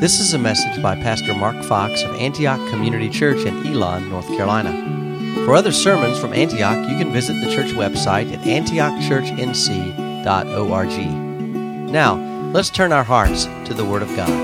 This is a message by Pastor Mark Fox of Antioch Community Church in Elon, North Carolina. For other sermons from Antioch, you can visit the church website at antiochchurchnc.org. Now, let's turn our hearts to the Word of God.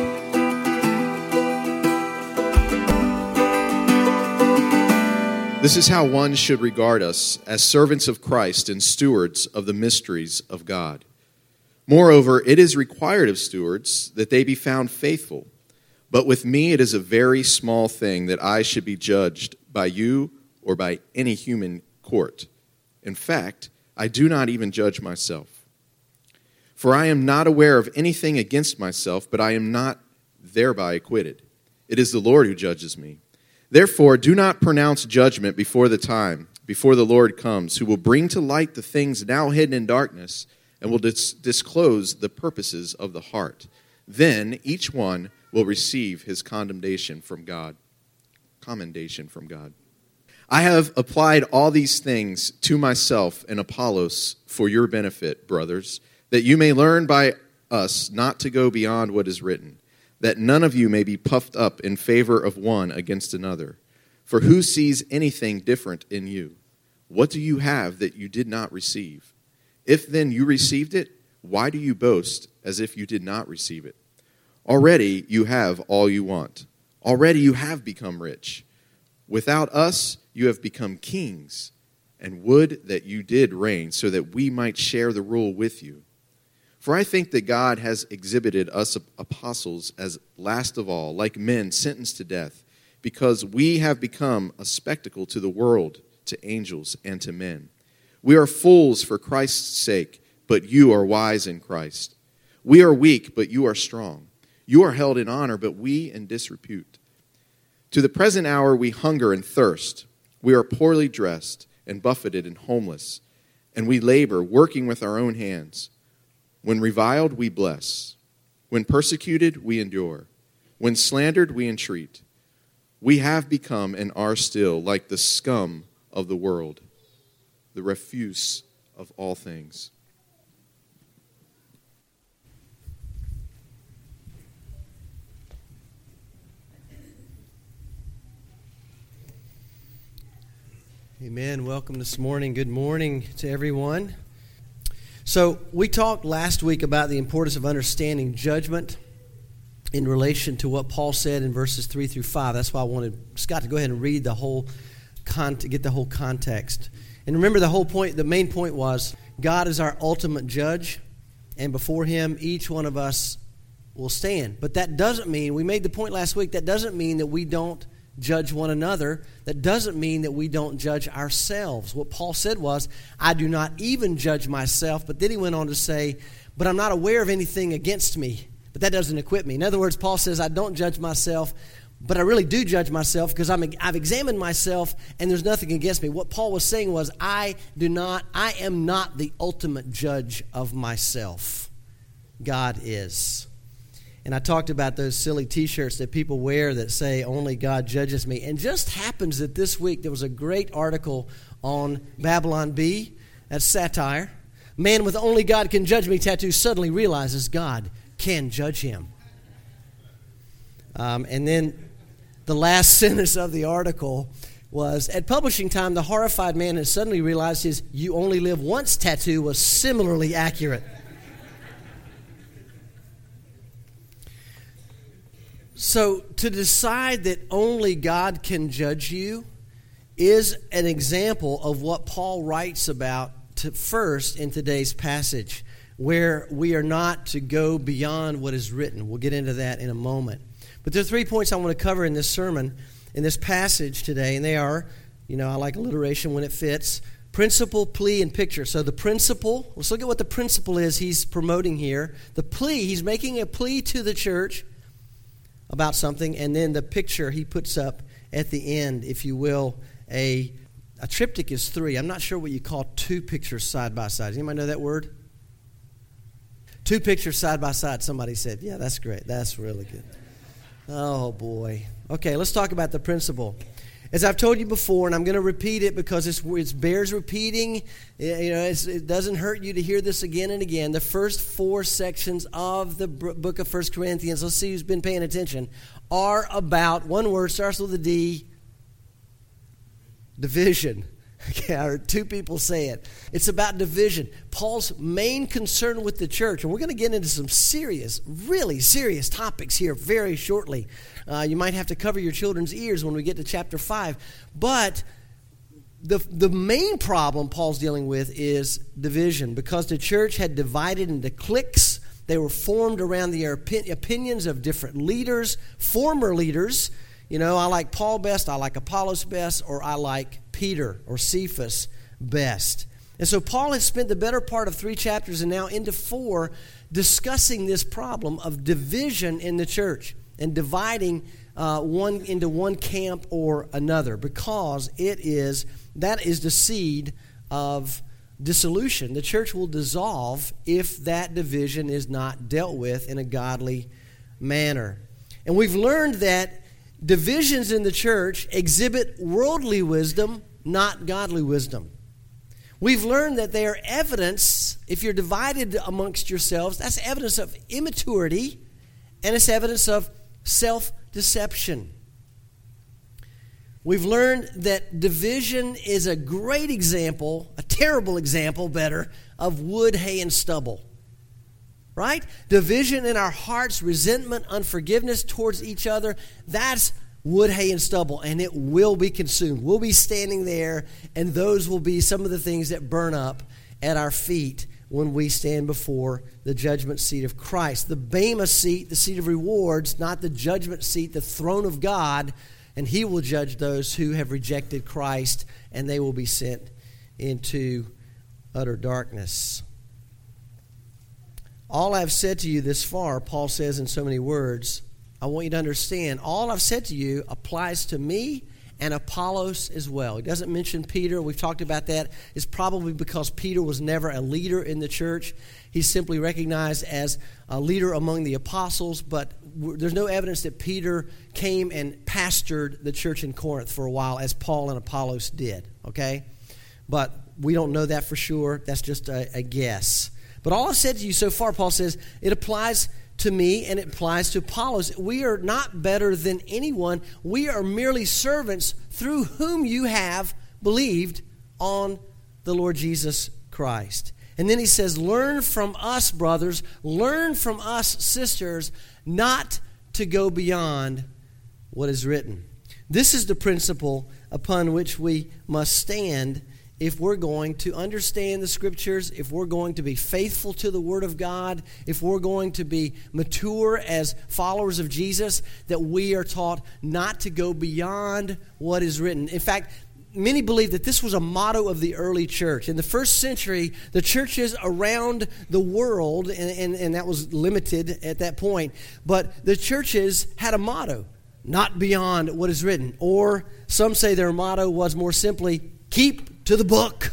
This is how one should regard us, as servants of Christ and stewards of the mysteries of God. Moreover, it is required of stewards that they be found faithful. But with me it is a very small thing that I should be judged by you or by any human court. In fact, I do not even judge myself. For I am not aware of anything against myself, but I am not thereby acquitted. It is the Lord who judges me. Therefore, do not pronounce judgment before the time, before the Lord comes, who will bring to light the things now hidden in darkness, and will disclose the purposes of the heart. Then each one will receive his commendation from God. I have applied all these things to myself and Apollos for your benefit, brothers, that you may learn by us not to go beyond what is written, that none of you may be puffed up in favor of one against another. For who sees anything different in you? What do you have that you did not receive? If then you received it, why do you boast as if you did not receive it? Already you have all you want. Already you have become rich. Without us, you have become kings, and would that you did reign, so that we might share the rule with you. For I think that God has exhibited us apostles as last of all, like men sentenced to death, because we have become a spectacle to the world, to angels, and to men. We are fools for Christ's sake, but you are wise in Christ. We are weak, but you are strong. You are held in honor, but we in disrepute. To the present hour we hunger and thirst. We are poorly dressed and buffeted and homeless, and we labor, working with our own hands. When reviled, we bless. When persecuted, we endure. When slandered, we entreat. We have become and are still like the scum of the world, the refuse of all things. Amen. Welcome this morning. Good morning to everyone. So we talked last week about the importance of understanding judgment in relation to what Paul said in verses 3 through 5. That's why I wanted Scott to go ahead and read the whole get the whole context. And remember, the main point was God is our ultimate judge, and before him, each one of us will stand. But that doesn't mean, we made the point last week, that doesn't mean that we don't judge one another. That doesn't mean that we don't judge ourselves. What Paul said was, I do not even judge myself. But then he went on to say, but I'm not aware of anything against me. But that doesn't acquit me. In other words, Paul says, I don't judge myself, but I really do judge myself because I've examined myself and there's nothing against me. What Paul was saying was, I am not the ultimate judge of myself. God is. And I talked about those silly t-shirts that people wear that say, only God judges me. And just happens that this week there was a great article on Babylon Bee, that's satire. Man with only God can judge me tattoo suddenly realizes God can judge him. And then the last sentence of the article was, at publishing time, the horrified man has suddenly realized his "you only live once" tattoo was similarly accurate. So to decide that only God can judge you is an example of what Paul writes about first in today's passage, where we are not to go beyond what is written. We'll get into that in a moment. But there are 3 points I want to cover in this sermon, in this passage today, and they are, I like alliteration when it fits, principle, plea, and picture. So the principle, let's look at what the principle is he's promoting here. The plea, he's making a plea to the church about something, and then the picture he puts up at the end, if you will. A triptych is 3. I'm not sure what you call 2 pictures side by side. Does anybody know that word? 2 pictures side by side, somebody said. Yeah, that's great. That's really good. Oh, boy. Okay, let's talk about the principle. As I've told you before, and I'm going to repeat it because it bears repeating. It doesn't hurt you to hear this again and again. The first 4 sections of the book of 1 Corinthians, let's see who's been paying attention, are about, one word, starts with a D, division. Okay, I heard 2 people say it. It's about division. Paul's main concern with the church, and we're going to get into some serious, really serious topics here very shortly. You might have to cover your children's ears when we get to chapter 5. But the main problem Paul's dealing with is division, because the church had divided into cliques. They were formed around the opinions of different leaders, former leaders. I like Paul best, I like Apollos best, or I like Peter or Cephas best. And so Paul has spent the better part of 3 chapters and now into 4 discussing this problem of division in the church and dividing one into one camp or another, because that is the seed of dissolution. The church will dissolve if that division is not dealt with in a godly manner. And we've learned that divisions in the church exhibit worldly wisdom, not godly wisdom. We've learned that they are evidence, if you're divided amongst yourselves, that's evidence of immaturity, and it's evidence of self-deception. We've learned that division is a great example, a terrible example, better, of wood, hay, and stubble. Right? Division in our hearts, resentment, unforgiveness towards each other, that's wood, hay, and stubble, and it will be consumed. We'll be standing there, and those will be some of the things that burn up at our feet when we stand before the judgment seat of Christ. The Bema seat, the seat of rewards, not the judgment seat, the throne of God, and He will judge those who have rejected Christ, and they will be sent into utter darkness. All I've said to you this far, Paul says in so many words, I want you to understand, all I've said to you applies to me and Apollos as well. He doesn't mention Peter. We've talked about that. It's probably because Peter was never a leader in the church. He's simply recognized as a leader among the apostles, but there's no evidence that Peter came and pastored the church in Corinth for a while as Paul and Apollos did, okay? But we don't know that for sure. That's just a guess. But all I've said to you so far, Paul says, it applies to me and it applies to Apollos. We are not better than anyone. We are merely servants through whom you have believed on the Lord Jesus Christ. And then he says, learn from us, brothers, learn from us, sisters, not to go beyond what is written. This is the principle upon which we must stand if we're going to understand the Scriptures, if we're going to be faithful to the Word of God, if we're going to be mature as followers of Jesus, that we are taught not to go beyond what is written. In fact, many believe that this was a motto of the early church. In the first century, the churches around the world, and that was limited at that point, but the churches had a motto, not beyond what is written. Or some say their motto was more simply, keep to the book.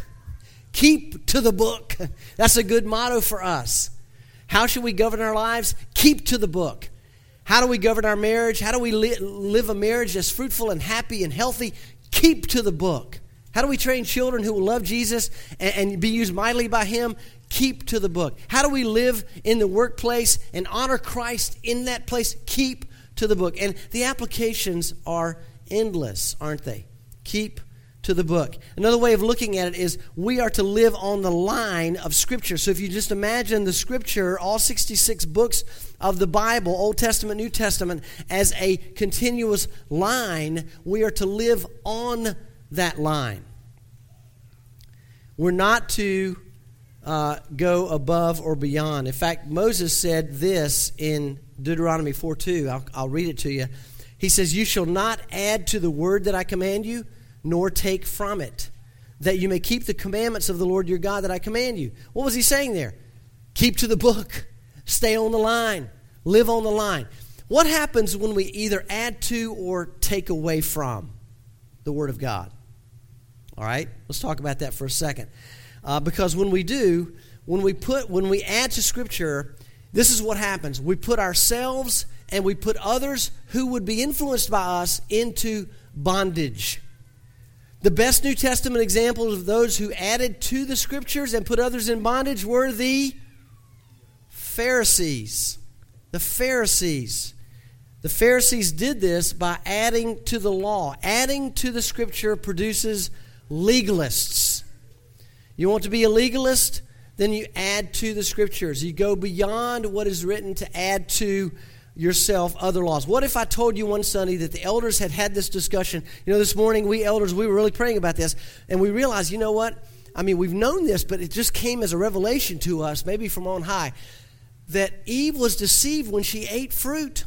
Keep to the book. That's a good motto for us. How should we govern our lives? Keep to the book. How do we govern our marriage? How do we live a marriage that's fruitful and happy and healthy? Keep to the book. How do we train children who will love Jesus and be used mightily by Him? Keep to the book. How do we live in the workplace and honor Christ in that place? Keep to the book. And the applications are endless, aren't they? Keep to the book. Another way of looking at it is we are to live on the line of Scripture. So if you just imagine the Scripture, all 66 books of the Bible, Old Testament, New Testament, as a continuous line, we are to live on that line. We're not to go above or beyond. In fact, Moses said this in Deuteronomy 4:2. I'll read it to you. He says, "You shall not add to the word that I command you, nor take from it, that you may keep the commandments of the Lord your God that I command you." What was he saying there? Keep to the book. Stay on the line. Live on the line. What happens when we either add to or take away from the Word of God? All right, let's talk about that for a second. Because when we do, when we add to Scripture, this is what happens. We put ourselves and we put others who would be influenced by us into bondage. The best New Testament examples of those who added to the Scriptures and put others in bondage were the Pharisees. The Pharisees. The Pharisees did this by adding to the law. Adding to the Scripture produces legalists. You want to be a legalist? Then you add to the Scriptures. You go beyond what is written to add to yourself other laws. What if I told you one Sunday that the elders had this discussion? This morning we elders, we were really praying about this, and we realized, you know what? I mean, we've known this, but it just came as a revelation to us, maybe from on high, that Eve was deceived when she ate fruit.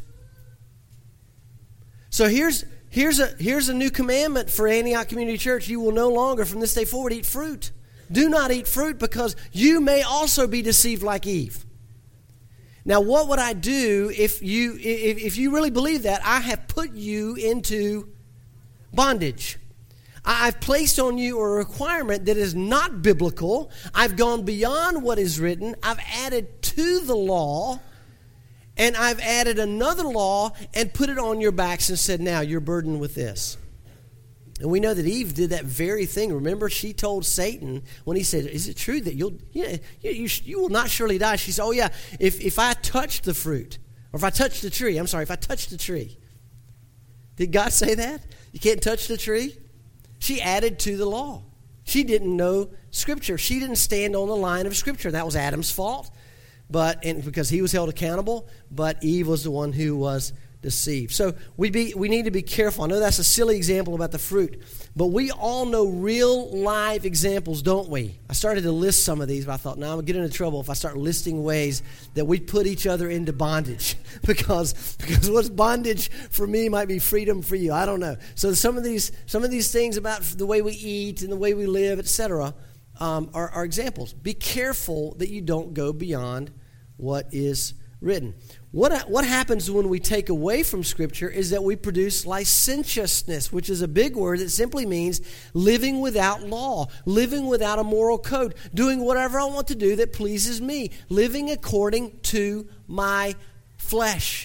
So here's a new commandment for Antioch Community Church. You will no longer, from this day forward, eat fruit. Do not eat fruit, because you may also be deceived like Eve. Now, what would I do if you really believe that? I have put you into bondage. I've placed on you a requirement that is not biblical. I've gone beyond what is written. I've added to the law, and I've added another law and put it on your backs and said, now you're burdened with this. And we know that Eve did that very thing. Remember, she told Satan when he said, is it true that you will not surely die? She said, oh yeah, if I touch the fruit, or if I touch the tree, if I touch the tree. Did God say that? You can't touch the tree? She added to the law. She didn't know Scripture. She didn't stand on the line of Scripture. That was Adam's fault, because he was held accountable, but Eve was the one who was deceived. So we need to be careful. I know that's a silly example about the fruit, but we all know real live examples, don't we? I started to list some of these, but I thought, no, I'm going to get into trouble if I start listing ways that we put each other into bondage, because what's bondage for me might be freedom for you. I don't know. So some of these things about the way we eat and the way we live, etc., are examples. Be careful that you don't go beyond what is written. What happens when we take away from Scripture is that we produce licentiousness, which is a big word that simply means living without law, living without a moral code, doing whatever I want to do that pleases me, living according to my flesh.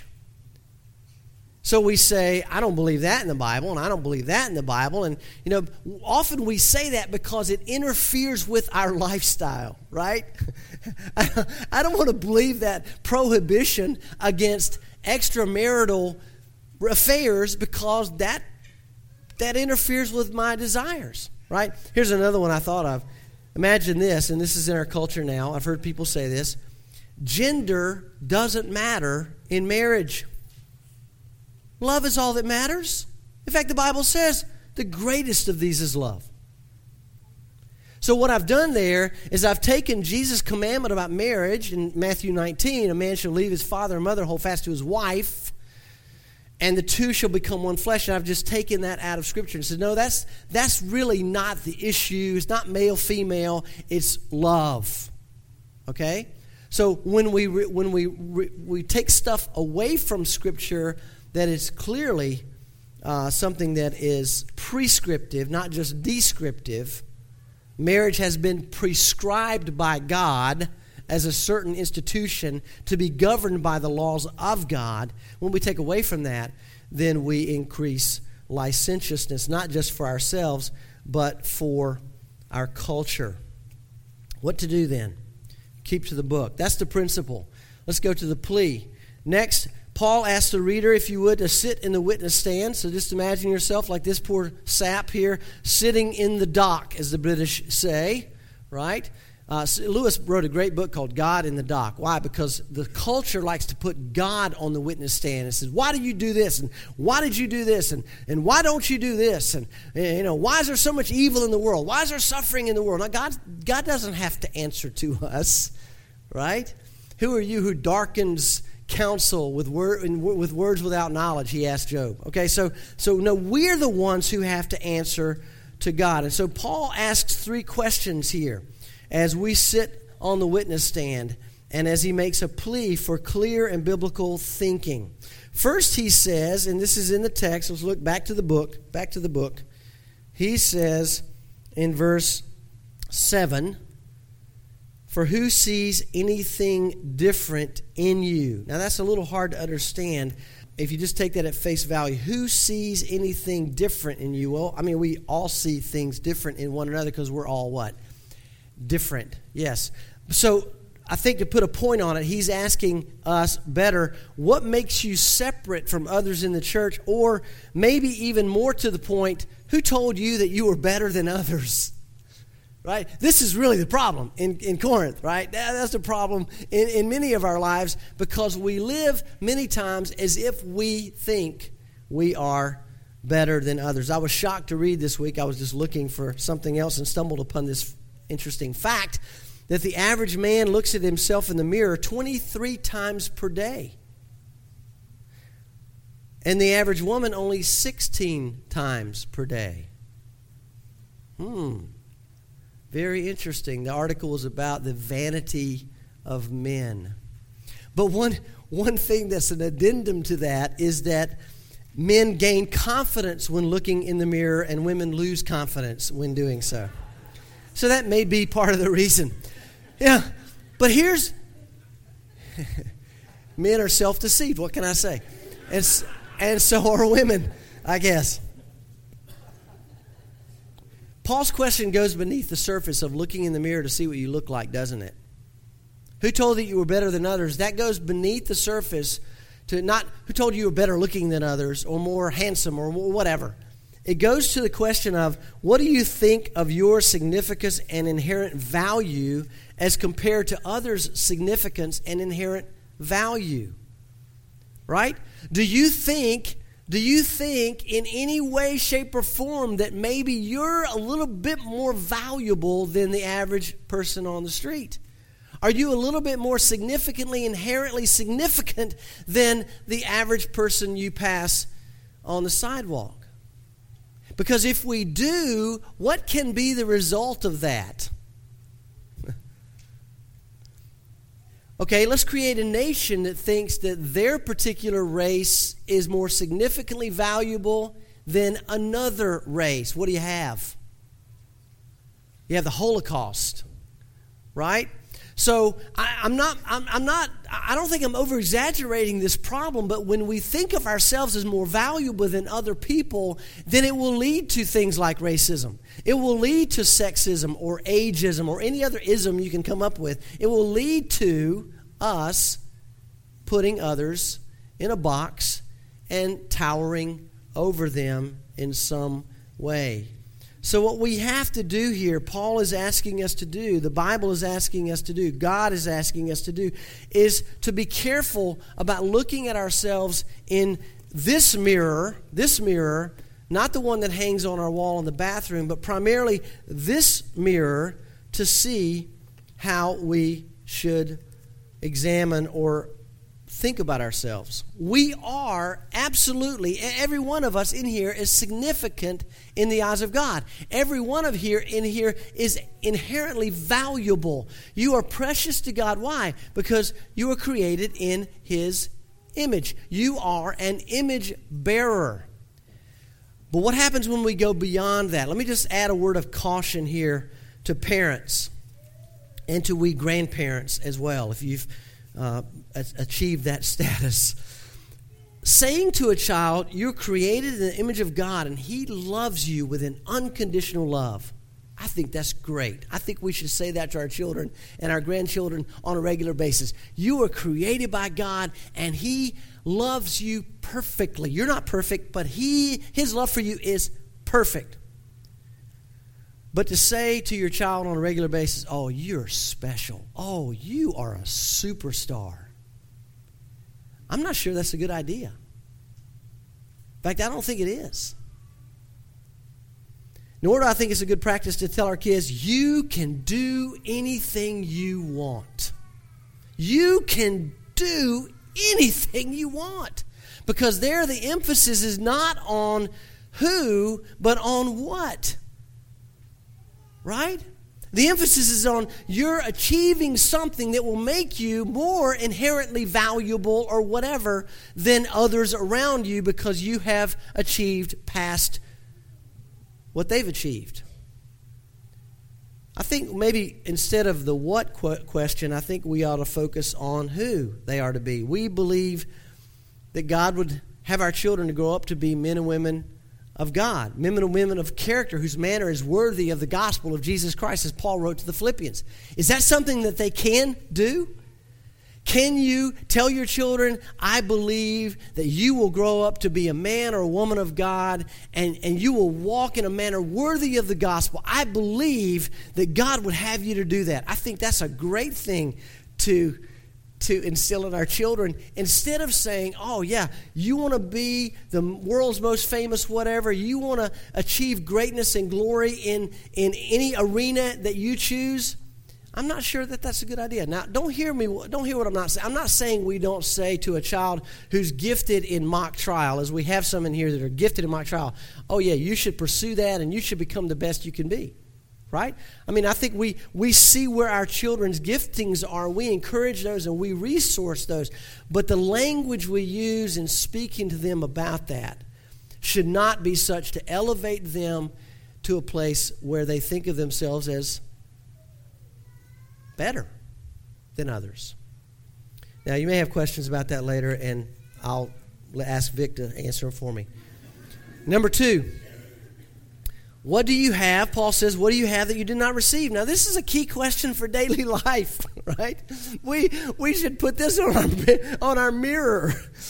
So we say, I don't believe that in the Bible, and I don't believe that in the Bible. And, often we say that because it interferes with our lifestyle, right? I don't want to believe that prohibition against extramarital affairs because that interferes with my desires, right? Here's another one I thought of. Imagine this, and this is in our culture now. I've heard people say this. Gender doesn't matter in marriage. Love is all that matters. In fact, the Bible says the greatest of these is love. So what I've done there is I've taken Jesus' commandment about marriage in Matthew 19, a man shall leave his father and mother, hold fast to his wife, and the two shall become one flesh. And I've just taken that out of Scripture and said, no, that's really not the issue. It's not male, female. It's love. Okay? So when we take stuff away from Scripture that is clearly something that is prescriptive, not just descriptive. Marriage has been prescribed by God as a certain institution to be governed by the laws of God. When we take away from that, then we increase licentiousness, not just for ourselves, but for our culture. What to do then? Keep to the book. That's the principle. Let's go to the plea. Next, Paul asks the reader, if you would, to sit in the witness stand. So just imagine yourself like this poor sap here, sitting in the dock, as the British say, right? Lewis wrote a great book called God in the Dock. Why? Because the culture likes to put God on the witness stand and says, why do you do this? And why did you do this? And why don't you do this? And why is there so much evil in the world? Why is there suffering in the world? Now, God doesn't have to answer to us, right? Who are you who darkens counsel with words without knowledge, he asked Job. Okay, so no, we're the ones who have to answer to God. And so Paul asks 3 questions here as we sit on the witness stand and as he makes a plea for clear and biblical thinking. First he says, and this is in the text, let's look back to the book. He says in verse 7, for who sees anything different in you? Now that's a little hard to understand, if you just take that at face value, who sees anything different in you? Well, I mean, we all see things different in one another because we're all what? Different. Yes. So I think to put a point on it, he's asking us better, what makes you separate from others in the church? Or maybe even more to the point, who told you that you were better than others? Right? This is really the problem in Corinth, right? That's the problem in many of our lives, because we live many times as if we think we are better than others. I was shocked to read this week. I was just looking for something else and stumbled upon this interesting fact that the average man looks at himself in the mirror 23 times per day. And the average woman only 16 times per day. Very interesting. The article was about the vanity of men. But one thing that's an addendum to that is that men gain confidence when looking in the mirror and women lose confidence when doing so. So that may be part of the reason. Yeah, but here's... men are self-deceived, what can I say? And so are women, I guess. Paul's question goes beneath the surface of looking in the mirror to see what you look like, doesn't it? Who told that you were better than others? That goes beneath the surface to not who told you were better looking than others or more handsome or whatever. It goes to the question of, what do you think of your significance and inherent value as compared to others' significance and inherent value? Right? Do you think in any way, shape, or form that maybe you're a little bit more valuable than the average person on the street? Are you a little bit more significantly, inherently significant than the average person you pass on the sidewalk? Because if we do, what can be the result of that? Okay, let's create a nation that thinks that their particular race is more significantly valuable than another race. What do you have? You have the Holocaust, right? So I don't think I'm over-exaggerating this problem, but when we think of ourselves as more valuable than other people, then it will lead to things like racism. It will lead to sexism or ageism or any other ism you can come up with. It will lead to us putting others in a box and towering over them in some way. So what we have to do here, Paul is asking us to do, the Bible is asking us to do, God is asking us to do, is to be careful about looking at ourselves in this mirror, not the one that hangs on our wall in the bathroom, but primarily this mirror, to see how we should examine or think about ourselves. We are absolutely, every one of us in here is significant in the eyes of God. Every one of in here is inherently valuable. You are precious to God. Why? Because you are created in His image. You are an image bearer. But what happens when we go beyond that? Let me just add a word of caution here to parents and to we grandparents as well, if you've achieved that status. Saying to a child, you're created in the image of God and He loves you with an unconditional love. I think that's great. I think we should say that to our children and our grandchildren on a regular basis. You are created by God and He loves you perfectly. You're not perfect, but His love for you is perfect. But to say to your child on a regular basis, oh, you're special. Oh, you are a superstar. I'm not sure that's a good idea. In fact, I don't think it is. Nor do I think it's a good practice to tell our kids, you can do anything you want. You can do anything you want. Because there the emphasis is not on who, but on what. Right? The emphasis is on you're achieving something that will make you more inherently valuable or whatever than others around you because you have achieved past what they've achieved. I think maybe instead of the what question, I think we ought to focus on who they are to be. We believe that God would have our children to grow up to be men and women of God, men and women of character whose manner is worthy of the gospel of Jesus Christ, as Paul wrote to the Philippians. Is that something that they can do? Can you tell your children, I believe that you will grow up to be a man or a woman of God, and you will walk in a manner worthy of the gospel? I believe that God would have you to do that. I think that's a great thing to instill in our children. Instead of saying, oh yeah, you want to be the world's most famous whatever, you want to achieve greatness and glory in any arena that you choose, I'm not sure that that's a good idea. Now, don't hear what I'm not saying. I'm not saying we don't say to a child who's gifted in mock trial, as we have some in here that are gifted in mock trial, oh yeah, you should pursue that and you should become the best you can be, right? I mean, I think we see where our children's giftings are. We encourage those and we resource those. But the language we use in speaking to them about that should not be such to elevate them to a place where they think of themselves as better than others. Now, you may have questions about that later, and I'll ask Vic to answer them for me. Number 2, what do you have? Paul says, what do you have that you did not receive? Now, this is a key question for daily life, right? We should put this on our mirror.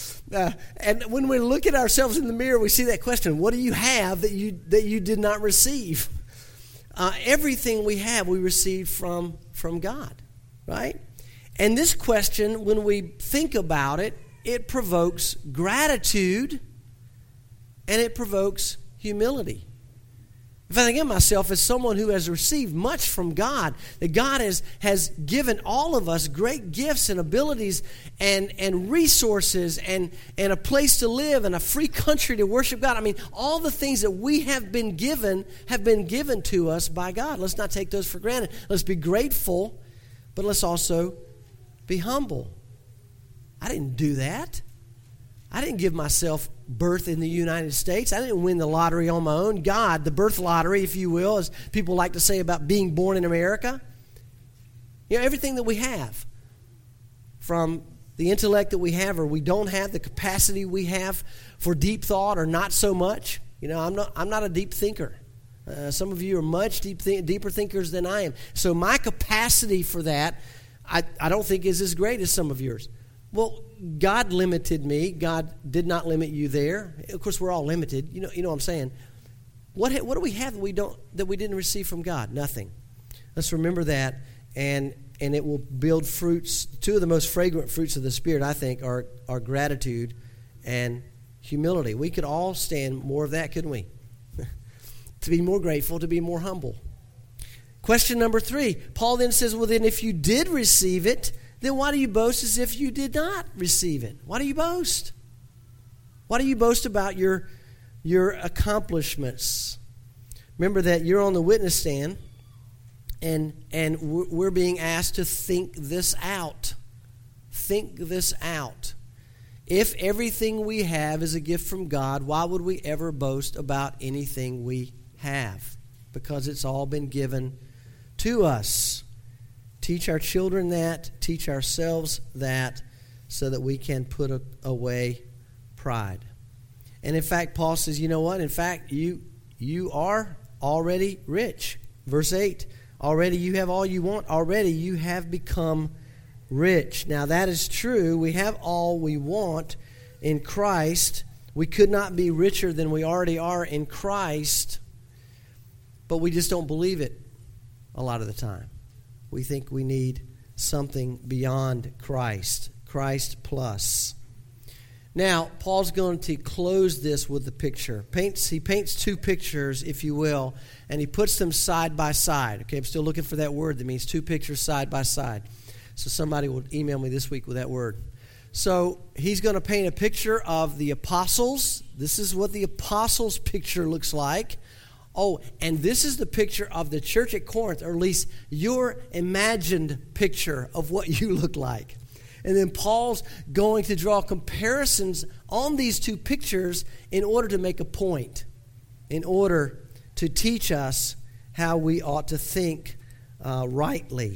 And when we look at ourselves in the mirror, we see that question, what do you have that you did not receive? Everything we have, we received from God, right? And this question, when we think about it, it provokes gratitude and it provokes humility. If I think of myself as someone who has received much from God, that God has given all of us great gifts and abilities and resources and a place to live and a free country to worship God. I mean, all the things that we have been given to us by God. Let's not take those for granted. Let's be grateful, but let's also be humble. I didn't do that. I didn't give myself birth in the United States. I didn't win the lottery on my own. God, the birth lottery, if you will, as people like to say about being born in America. You know, everything that we have, from the intellect that we have or we don't have, the capacity we have for deep thought or not so much. You know, I'm not a deep thinker. Some of you are much deeper thinkers than I am. So my capacity for that, I don't think is as great as some of yours. Well, God limited me. God did not limit you there. Of course, we're all limited. You know what I'm saying. What do we have that we didn't receive from God? Nothing. Let's remember that, and it will build fruits. 2 of the most fragrant fruits of the Spirit, I think, are gratitude and humility. We could all stand more of that, couldn't we? To be more grateful, to be more humble. Question number 3. Paul then says, well, then if you did receive it, then why do you boast as if you did not receive it? Why do you boast? Why do you boast about your accomplishments? Remember that you're on the witness stand, and we're being asked to think this out. Think this out. If everything we have is a gift from God, why would we ever boast about anything we have? Because it's all been given to us. Teach our children that, teach ourselves that, so that we can put away pride. And in fact, Paul says, you know what? In fact, you are already rich. Verse 8, already you have all you want. Already you have become rich. Now that is true. We have all we want in Christ. We could not be richer than we already are in Christ, but we just don't believe it a lot of the time. We think we need something beyond Christ, Christ plus. Now, Paul's going to close this with the picture. He paints 2 pictures, if you will, and he puts them side by side. Okay, I'm still looking for that word that means 2 pictures side by side. So somebody will email me this week with that word. So he's going to paint a picture of the apostles. This is what the apostles' picture looks like. Oh, and this is the picture of the church at Corinth, or at least your imagined picture of what you look like. And then Paul's going to draw comparisons on these 2 pictures in order to make a point, in order to teach us how we ought to think rightly.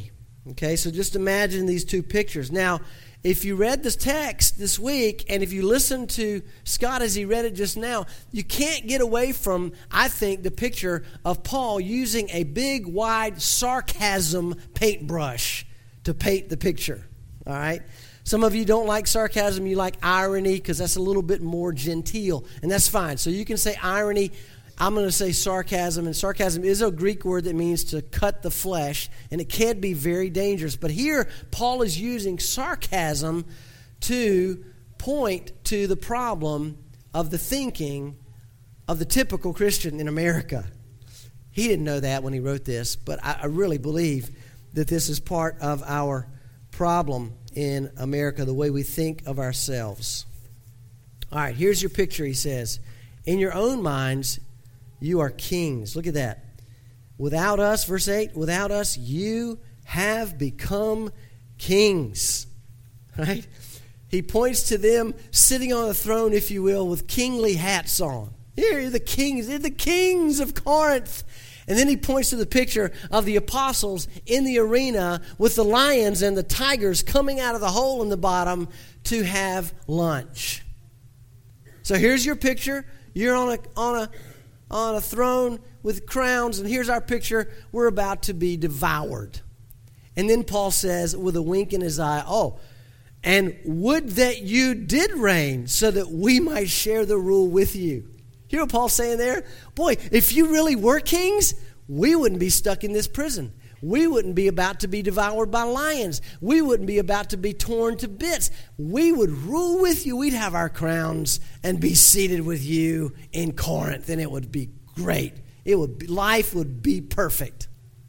Okay, so just imagine these two pictures. Now, if you read this text this week, and if you listen to Scott as he read it just now, you can't get away from, I think, the picture of Paul using a big, wide sarcasm paintbrush to paint the picture. All right? Some of you don't like sarcasm, you like irony, because that's a little bit more genteel, and that's fine. So you can say irony. I'm going to say sarcasm, and sarcasm is a Greek word that means to cut the flesh, and it can be very dangerous. But here, Paul is using sarcasm to point to the problem of the thinking of the typical Christian in America. He didn't know that when he wrote this, but I really believe that this is part of our problem in America, the way we think of ourselves. All right, here's your picture, he says. In your own minds, you are kings. Look at that. Without us, verse 8, without us, you have become kings. Right? He points to them sitting on a throne, if you will, with kingly hats on. Here are the kings. They're the kings of Corinth. And then he points to the picture of the apostles in the arena with the lions and the tigers coming out of the hole in the bottom to have lunch. So here's your picture. You're on a throne with crowns, and here's our picture. We're about to be devoured. And then Paul says, with a wink in his eye, and would that you did reign so that we might share the rule with you. You hear what Paul's saying there? Boy, if you really were kings, we wouldn't be stuck in this prison. We wouldn't be about to be devoured by lions. We wouldn't be about to be torn to bits. We would rule with you. We'd have our crowns and be seated with you in Corinth, and it would be great. Life would be perfect.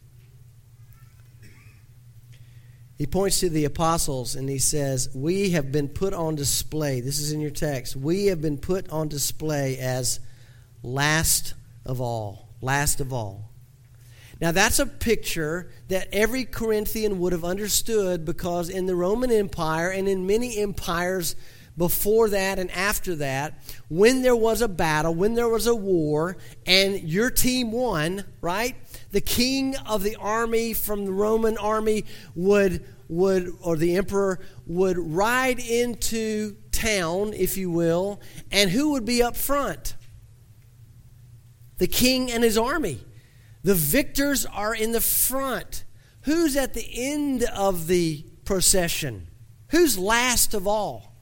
He points to the apostles and he says, we have been put on display. This is in your text. We have been put on display as last of all. Last of all. Now that's a picture that every Corinthian would have understood, because in the Roman Empire and in many empires before that and after that, when there was a battle, when there was a war, and your team won, right? The king of the army from the Roman army would or the emperor would ride into town, if you will, and who would be up front? The king and his army. The victors are in the front. Who's at the end of the procession? Who's last of all?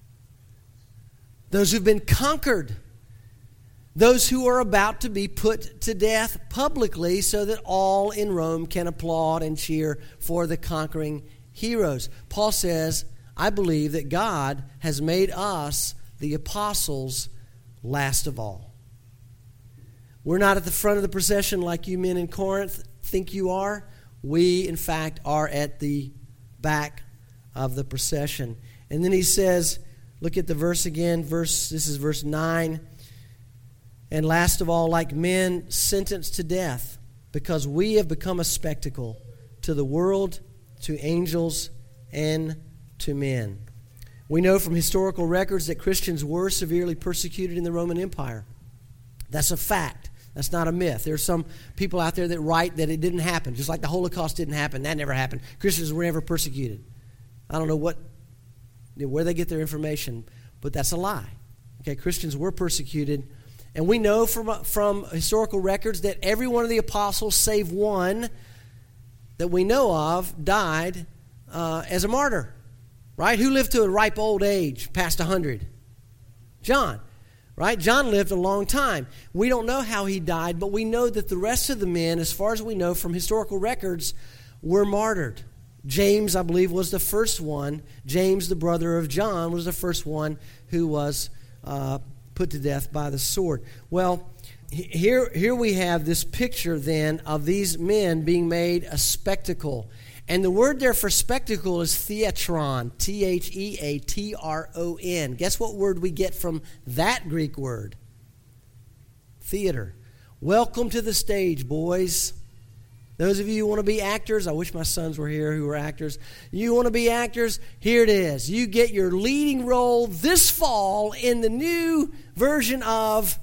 Those who've been conquered. Those who are about to be put to death publicly so that all in Rome can applaud and cheer for the conquering heroes. Paul says, I believe that God has made us, the apostles, last of all. We're not at the front of the procession like you men in Corinth think you are. We, in fact, are at the back of the procession. And then he says, look at the verse again. This is verse 9. And last of all, like men sentenced to death, because we have become a spectacle to the world, to angels, and to men. We know from historical records that Christians were severely persecuted in the Roman Empire. That's a fact. That's not a myth. There's some people out there that write that it didn't happen, just like the Holocaust didn't happen. That never happened. Christians were never persecuted. I don't know where they get their information, but that's a lie. Okay, Christians were persecuted. And we know from historical records that every one of the apostles, save one that we know of, died as a martyr. Right? Who lived to a ripe old age, past 100? John. Right? John lived a long time. We don't know how he died, but we know that the rest of the men, as far as we know from historical records, were martyred. James, I believe, was the first one. James, the brother of John, was the first one who was put to death by the sword. Well, here we have this picture then of these men being made a spectacle. And the word there for spectacle is theatron, Theatron. Guess what word we get from that Greek word? Theater. Welcome to the stage, boys. Those of you who want to be actors, I wish my sons were here who are actors. You want to be actors? Here it is. You get your leading role this fall in the new version of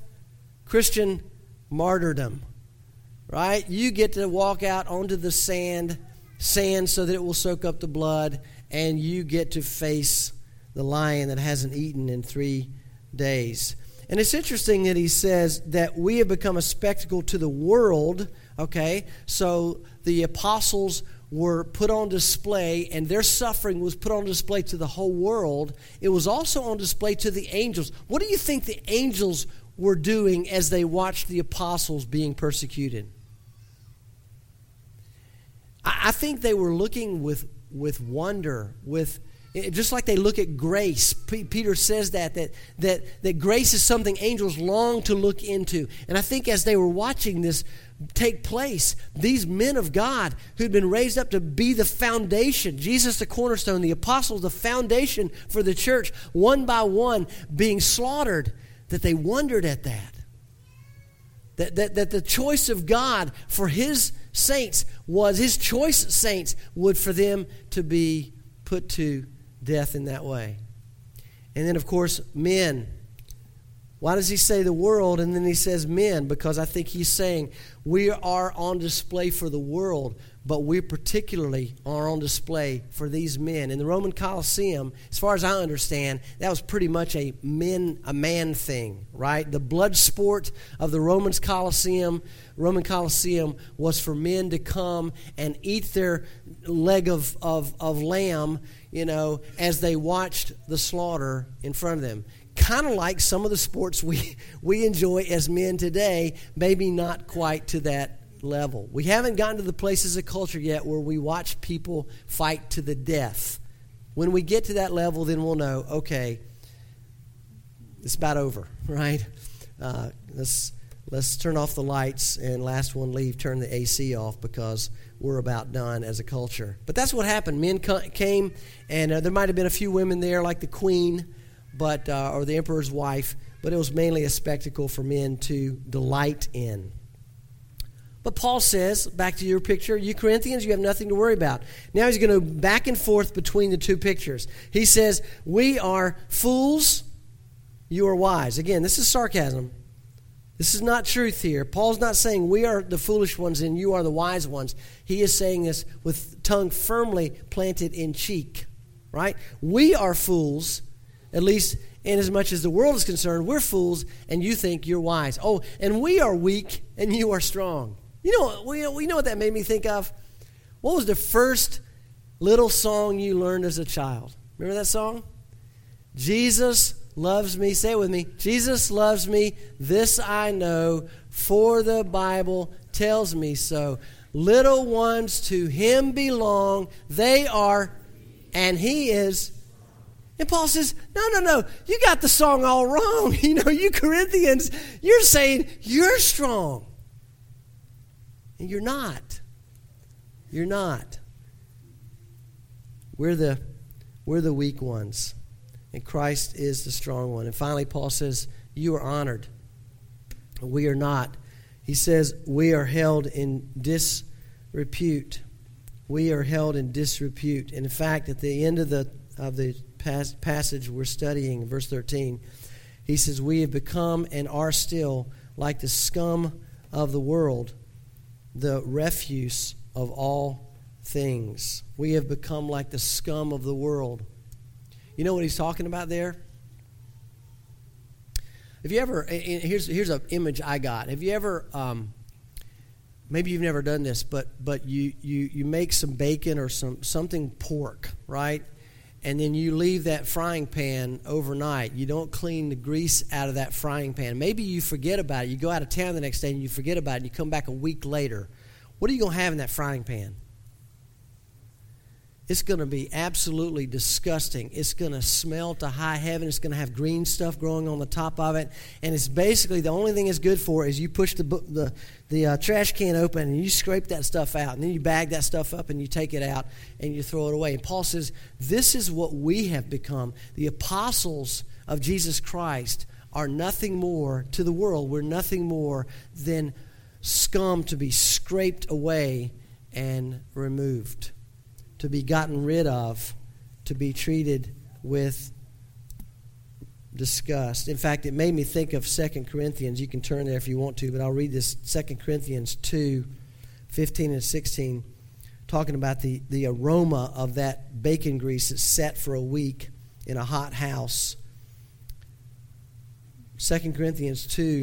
Christian martyrdom. Right? You get to walk out onto the sand sand so that it will soak up the blood, and you get to face the lion that hasn't eaten in 3 days. And it's interesting that he says that we have become a spectacle to the world, okay? So the apostles were put on display, and their suffering was put on display to the whole world. It was also on display to the angels. What do you think the angels were doing as they watched the apostles being persecuted? I think they were looking with wonder, just like they look at grace. Peter says that grace is something angels long to look into. And I think as they were watching this take place, these men of God who'd been raised up to be the foundation, Jesus the cornerstone, the apostles the foundation for the church, one by one being slaughtered, that they wondered at that. That the choice of God for his saints was, his choice saints would for them to be put to death in that way. And then, of course, men. Why does he say the world and then he says men? Because I think he's saying we are on display for the world, but we particularly are on display for these men. In the Roman Colosseum, as far as I understand, that was pretty much a man thing, right? The blood sport of the Roman Colosseum was for men to come and eat their leg of lamb, as they watched the slaughter in front of them. Kind of like some of the sports we enjoy as men today, maybe not quite to that level. We haven't gotten to the place as a culture yet where we watch people fight to the death. When we get to that level, then we'll know, okay, it's about over, right? Let's turn off the lights, and last one leave, turn the AC off, because we're about done as a culture. But that's what happened. Men came, and there might have been a few women there, like the queen, or the emperor's wife, but it was mainly a spectacle for men to delight in. But Paul says, back to your picture, you Corinthians, you have nothing to worry about. Now he's going to go back and forth between the two pictures. He says, we are fools, you are wise. Again, this is sarcasm. This is not truth here. Paul's not saying we are the foolish ones and you are the wise ones. He is saying this with tongue firmly planted in cheek, right? We are fools, at least in as much as the world is concerned. We're fools and you think you're wise. Oh, and we are weak and you are strong. We know what that made me think of? What was the first little song you learned as a child? Remember that song? Jesus loves me. Say it with me. Jesus loves me. This I know, for the Bible tells me so. Little ones to him belong. They are, and he is. And Paul says, no, you got the song all wrong. You Corinthians, you're saying you're strong. And you're not. You're not. We're the weak ones. And Christ is the strong one. And finally, Paul says, you are honored. We are not. He says, we are held in disrepute. We are held in disrepute. And in fact, at the end of the passage we're studying, verse 13, he says, we have become and are still like the scum of the world, the refuse of all things. We have become like the scum of the world. You know what he's talking about there? Have you ever, here's an image I got. Have you ever, maybe you've never done this, but you make some bacon or something pork, right? And then you leave that frying pan overnight. You don't clean the grease out of that frying pan. Maybe you forget about it. You go out of town the next day and you forget about it and you come back a week later. What are you going to have in that frying pan? It's going to be absolutely disgusting. It's going to smell to high heaven. It's going to have green stuff growing on the top of it. And it's basically the only thing it's good for is you push the trash can open and you scrape that stuff out. And then you bag that stuff up and you take it out and you throw it away. And Paul says, this is what we have become. The apostles of Jesus Christ are nothing more to the world. We're nothing more than scum to be scraped away and removed, to be gotten rid of, to be treated with disgust. In fact, it made me think of 2 Corinthians. You can turn there if you want to, but I'll read this. 2 Corinthians 2, 15 and 16 talking about the aroma of that bacon grease that's set for a week in a hot house. 2 Corinthians 2,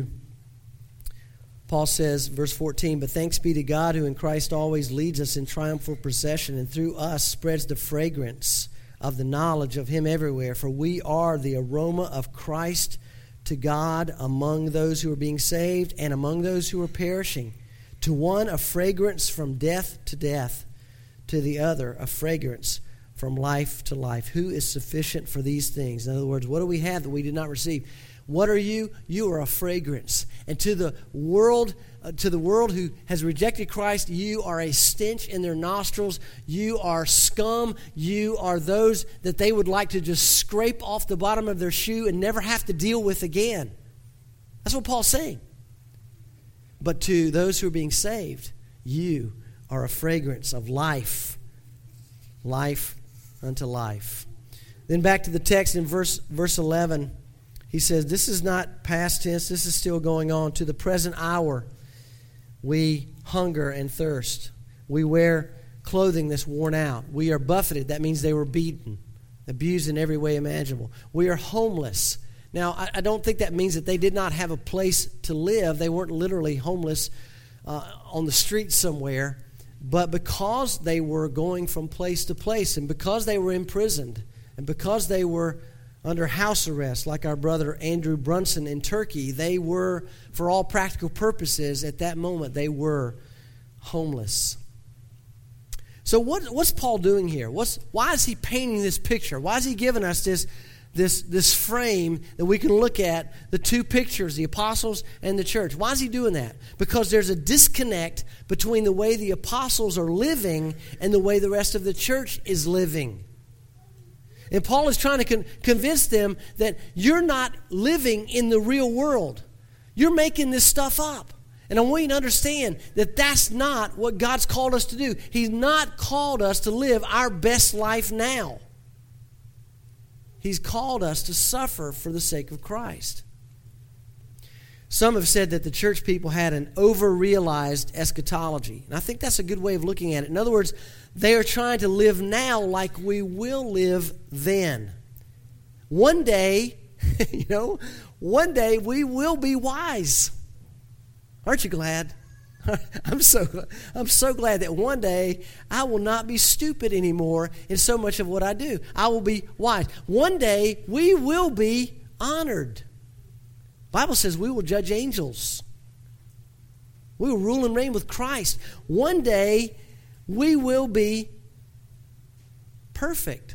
Paul says, verse 14, "But thanks be to God who in Christ always leads us in triumphal procession, and through us spreads the fragrance of the knowledge of Him everywhere. For we are the aroma of Christ to God among those who are being saved and among those who are perishing. To one a fragrance from death to death, to the other a fragrance from life to life. Who is sufficient for these things?" In other words, what do we have that we did not receive? What are you? You are a fragrance. And to the world who has rejected Christ, you are a stench in their nostrils. You are scum. You are those that they would like to just scrape off the bottom of their shoe and never have to deal with again. That's what Paul's saying. But to those who are being saved, you are a fragrance of life. Life unto life. Then back to the text in verse 11. He says, this is not past tense. This is still going on. To the present hour, we hunger and thirst. We wear clothing that's worn out. We are buffeted. That means they were beaten, abused in every way imaginable. We are homeless. Now, I don't think that means that they did not have a place to live. They weren't literally homeless on the street somewhere. But because they were going from place to place, and because they were imprisoned, and because they were under house arrest, like our brother Andrew Brunson in Turkey, they were, for all practical purposes, at that moment, they were homeless. So what's Paul doing here? Why is he painting this picture? Why is he giving us this frame that we can look at the two pictures, the apostles and the church? Why is he doing that? Because there's a disconnect between the way the apostles are living and the way the rest of the church is living. And Paul is trying to convince them that you're not living in the real world. You're making this stuff up. And I want you to understand that that's not what God's called us to do. He's not called us to live our best life now. He's called us to suffer for the sake of Christ. Some have said that the church people had an over-realized eschatology. And I think that's a good way of looking at it. In other words, they are trying to live now like we will live then. One day, one day we will be wise. Aren't you glad? I'm so glad that one day I will not be stupid anymore in so much of what I do. I will be wise. One day we will be honored. The Bible says we will judge angels. We will rule and reign with Christ. One day we will be perfect.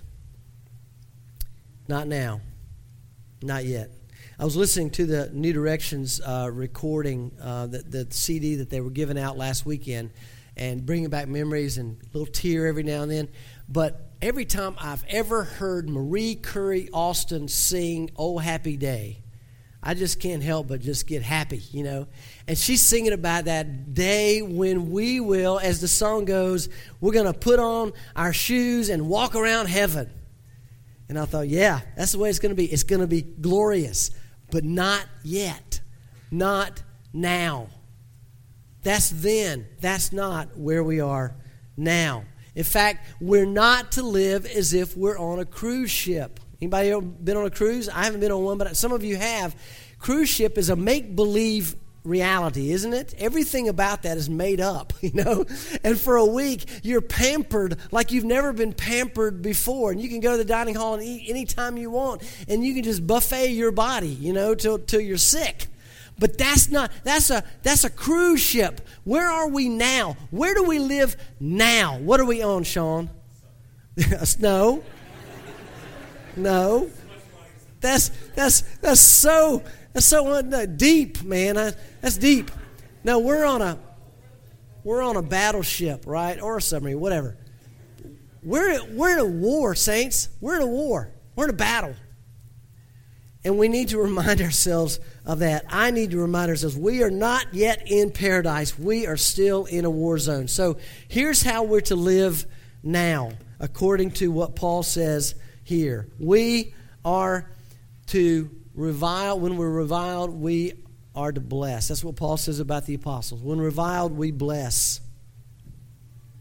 Not now. Not yet. I was listening to the New Directions recording, the CD that they were giving out last weekend, and bringing back memories and a little tear every now and then. But every time I've ever heard Marie Curry Austin sing "Oh Happy Day," I just can't help but just get happy, And she's singing about that day when we will, as the song goes, we're going to put on our shoes and walk around heaven. And I thought, yeah, that's the way it's going to be. It's going to be glorious, but not yet. Not now. That's then. That's not where we are now. In fact, we're not to live as if we're on a cruise ship. Anybody ever been on a cruise? I haven't been on one, but some of you have. Cruise ship is a make-believe reality, isn't it? Everything about that is made up, And for a week, you're pampered like you've never been pampered before. And you can go to the dining hall and eat anytime you want. And you can just buffet your body, till you're sick. But that's a cruise ship. Where are we now? Where do we live now? What are we on, Sean? Snow? No, that's so deep, man. That's deep. No, we're on a battleship, right, or a submarine, whatever. We're in a war, saints. We're in a war. We're in a battle, and we need to remind ourselves of that. I need to remind ourselves we are not yet in paradise. We are still in a war zone. So here's how we're to live now, according to what Paul says here. We are to revile. When we're reviled, we are to bless. That's what Paul says about the apostles. When reviled, we bless.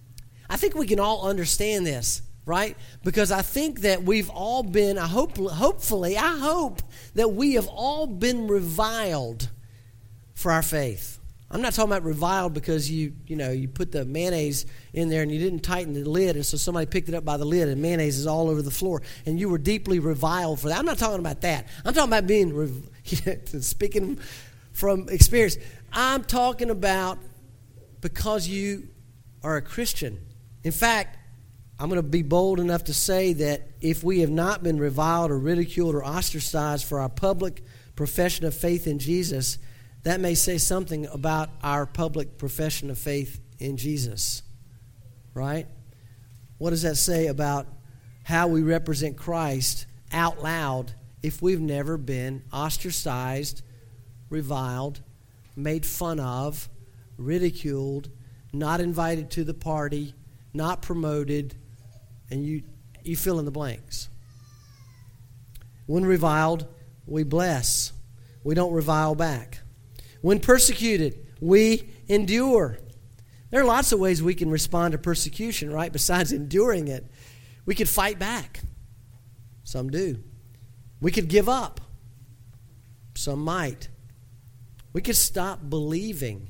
I think we can all understand this, right? Because I think that we've all been, I hope that we have all been reviled for our faith. I'm not talking about reviled because you put the mayonnaise in there and you didn't tighten the lid, and so somebody picked it up by the lid and mayonnaise is all over the floor, and you were deeply reviled for that. I'm not talking about that. I'm talking about being, speaking from experience. I'm talking about because you are a Christian. In fact, I'm going to be bold enough to say that if we have not been reviled or ridiculed or ostracized for our public profession of faith in Jesus, that may say something about our public profession of faith in Jesus, right? What does that say about how we represent Christ out loud if we've never been ostracized, reviled, made fun of, ridiculed, not invited to the party, not promoted, and you fill in the blanks? When reviled, we bless. We don't revile back. When persecuted, we endure. There are lots of ways we can respond to persecution, right? Besides enduring it, we could fight back. Some do. We could give up. Some might. We could stop believing.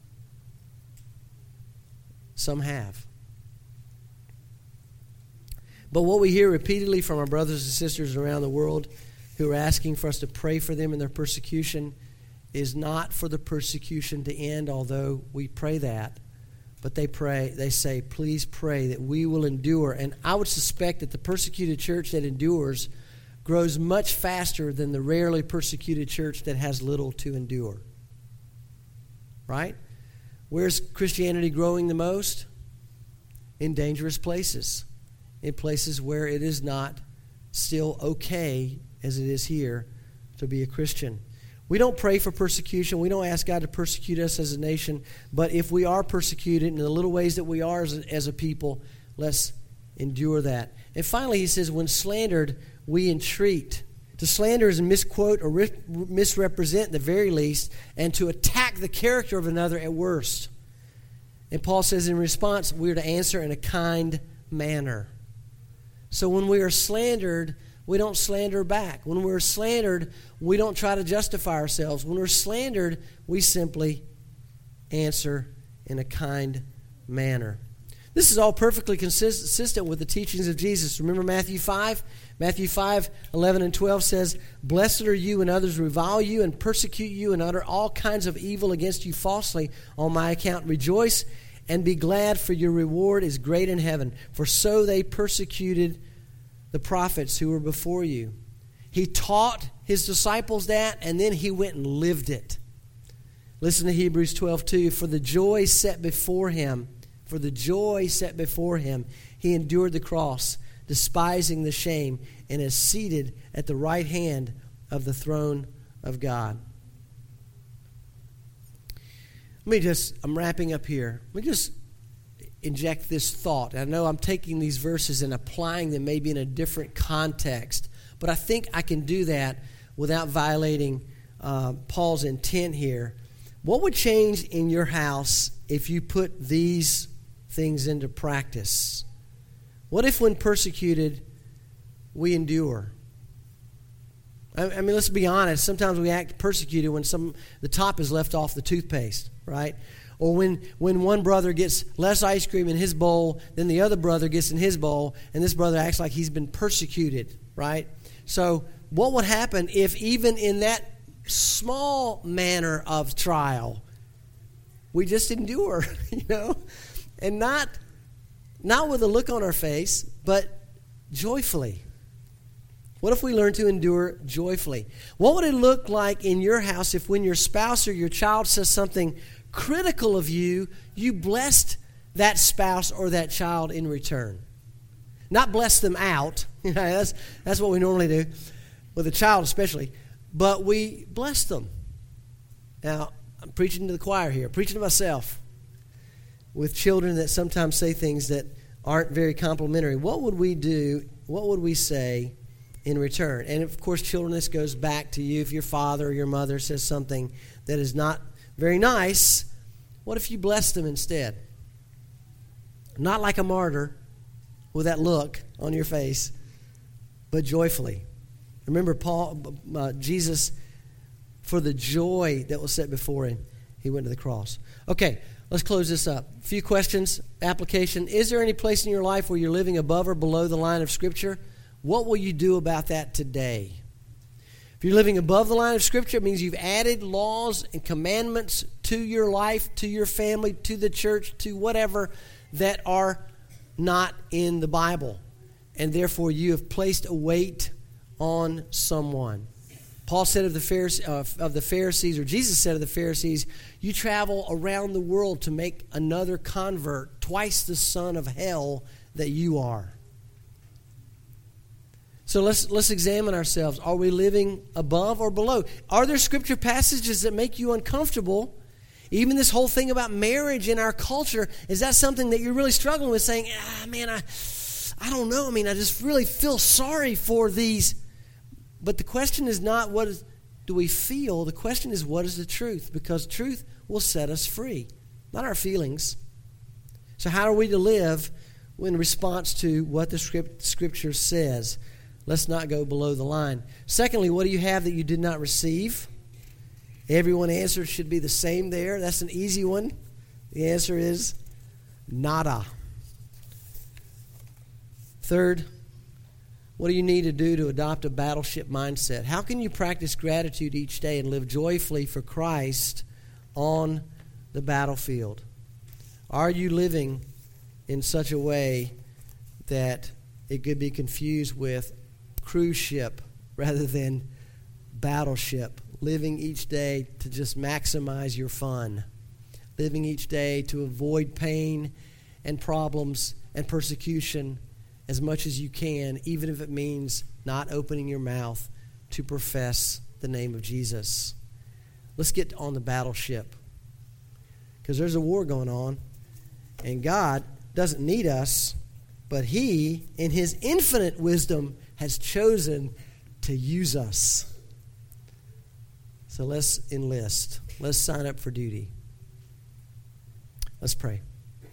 Some have. But what we hear repeatedly from our brothers and sisters around the world who are asking for us to pray for them in their persecution is not for the persecution to end, although we pray that. But they say, please pray that we will endure. And I would suspect that the persecuted church that endures grows much faster than the rarely persecuted church that has little to endure. Right? Where's Christianity growing the most? In dangerous places. In places where it is not still okay, as it is here, to be a Christian. We don't pray for persecution. We don't ask God to persecute us as a nation. But if we are persecuted in the little ways that we are as a people, let's endure that. And finally, he says, when slandered, we entreat. To slander is to misquote or misrepresent at the very least, and to attack the character of another at worst. And Paul says in response, we are to answer in a kind manner. So when we are slandered, we don't slander back. When we're slandered, we don't try to justify ourselves. When we're slandered, we simply answer in a kind manner. This is all perfectly consistent with the teachings of Jesus. Remember Matthew 5? Matthew 5, 11 and 12 says, "Blessed are you when others revile you and persecute you and utter all kinds of evil against you falsely on my account. Rejoice and be glad, for your reward is great in heaven. For so they persecuted the prophets who were before you." He taught his disciples that, and then he went and lived it. Listen to Hebrews 12:2. For the joy set before him, he endured the cross, despising the shame, and is seated at the right hand of the throne of God. I'm wrapping up here. Let me just inject this thought. I know I'm taking these verses and applying them maybe in a different context, but I think I can do that without violating Paul's intent here. What would change in your house if you put these things into practice? What if when persecuted, we endure? I mean, let's be honest. Sometimes we act persecuted when the top is left off the toothpaste, right? Or when one brother gets less ice cream in his bowl than the other brother gets in his bowl, and this brother acts like he's been persecuted, right? So what would happen if even in that small manner of trial, we just endure, and not with a look on our face, but joyfully? What if we learn to endure joyfully? What would it look like in your house if when your spouse or your child says something critical of you, you blessed that spouse or that child in return? Not bless them out. That's what we normally do, with a child especially. But we bless them. Now, I'm preaching to the choir here, preaching to myself, with children that sometimes say things that aren't very complimentary. What would we do? What would we say in return? And of course, children, this goes back to you. If your father or your mother says something that is not very nice, what if you bless them instead? Not like a martyr with that look on your face, but joyfully. Remember, Jesus, for the joy that was set before him, he went to the cross. Okay, let's close this up. A few questions, application. Is there any place in your life where you're living above or below the line of Scripture? What will you do about that today? If you're living above the line of Scripture, it means you've added laws and commandments to your life, to your family, to the church, to whatever that are not in the Bible. And therefore, you have placed a weight on someone. Paul said of the Pharisees, or Jesus said of the Pharisees, you travel around the world to make another convert twice the son of hell that you are. So let's examine ourselves. Are we living above or below? Are there scripture passages that make you uncomfortable? Even this whole thing about marriage in our culture, is that something that you're really struggling with, saying, I don't know. I mean, I just really feel sorry for these. But the question is not do we feel. The question is, what is the truth? Because truth will set us free, not our feelings. So how are we to live in response to what the Scripture says? Let's not go below the line. Secondly, what do you have that you did not receive? Everyone answer should be the same there. That's an easy one. The answer is nada. Third, what do you need to do to adopt a battleship mindset? How can you practice gratitude each day and live joyfully for Christ on the battlefield? Are you living in such a way that it could be confused with cruise ship rather than battleship? Living each day to just maximize your fun. Living each day to avoid pain and problems and persecution as much as you can, even if it means not opening your mouth to profess the name of Jesus. Let's get on the battleship, because there's a war going on, and God doesn't need us, but He, in His infinite wisdom, has chosen to use us. So let's enlist. Let's sign up for duty. Let's pray.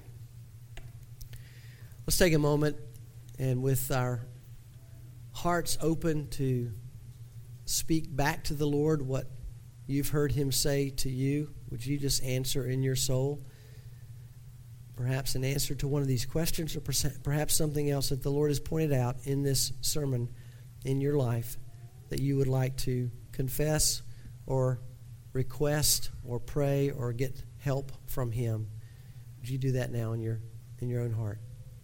Let's take a moment, and with our hearts open to speak back to the Lord what you've heard Him say to you, would you just answer in your soul? Perhaps an answer to one of these questions, or perhaps something else that the Lord has pointed out in this sermon in your life that you would like to confess or request or pray or get help from Him. Would you do that now in your own heart?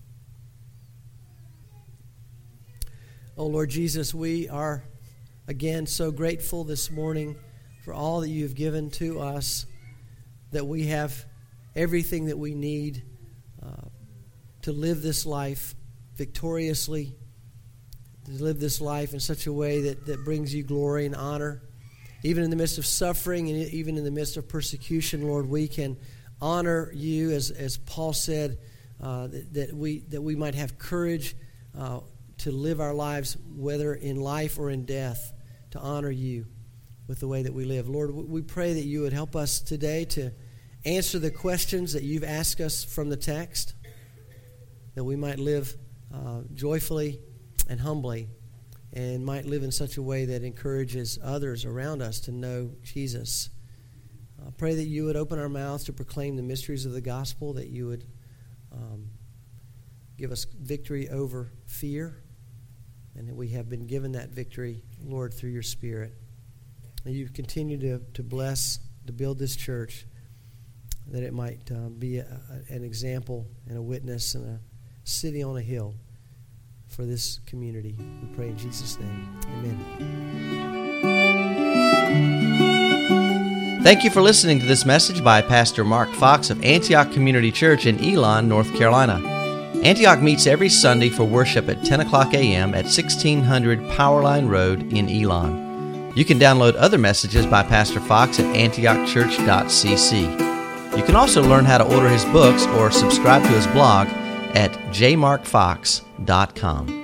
Oh, Lord Jesus, we are again so grateful this morning for all that you have given to us, that we have everything that we need to live this life victoriously, to live this life in such a way that brings you glory and honor. Even in the midst of suffering and even in the midst of persecution, Lord, we can honor you, as Paul said, that we might have courage to live our lives, whether in life or in death, to honor you with the way that we live. Lord, we pray that you would help us today to answer the questions that you've asked us from the text, that we might live joyfully and humbly, and might live in such a way that encourages others around us to know Jesus. I pray that you would open our mouths to proclaim the mysteries of the gospel, that you would give us victory over fear, and that we have been given that victory, Lord, through your Spirit. And you continue to bless, to build this church, that it might be an example and a witness and a city on a hill for this community. We pray in Jesus' name. Amen. Thank you for listening to this message by Pastor Mark Fox of Antioch Community Church in Elon, North Carolina. Antioch meets every Sunday for worship at 10 o'clock a.m. at 1600 Powerline Road in Elon. You can download other messages by Pastor Fox at antiochchurch.cc. You can also learn how to order his books or subscribe to his blog at jmarkfox.com.